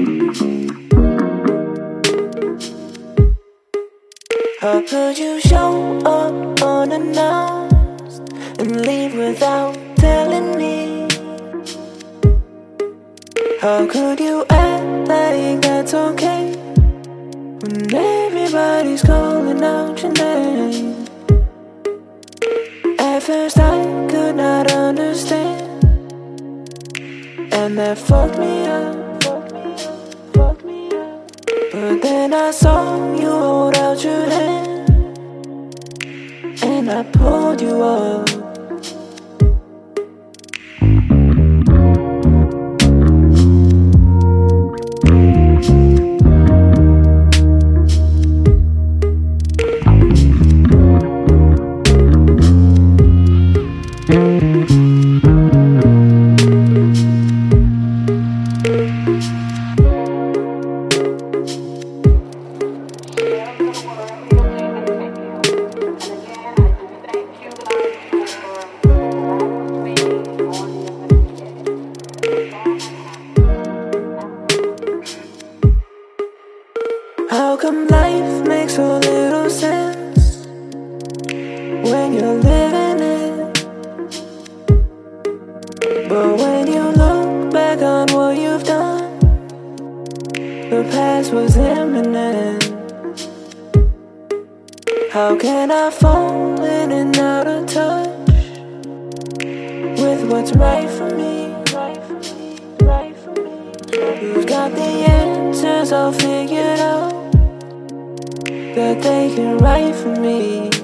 How could you show up unannounced and leave without telling me? How could you act like that's okay when everybody's calling out your name? At first I could not understand, and that fucked me up. But then I saw you hold out your hand, and I pulled you up. How come life makes so little sense when you're living it? But when you look back on what you've done, the past was imminent. How can I fall in and out of touch with what's right for me? Who's got the answers all figured out that they can write for me?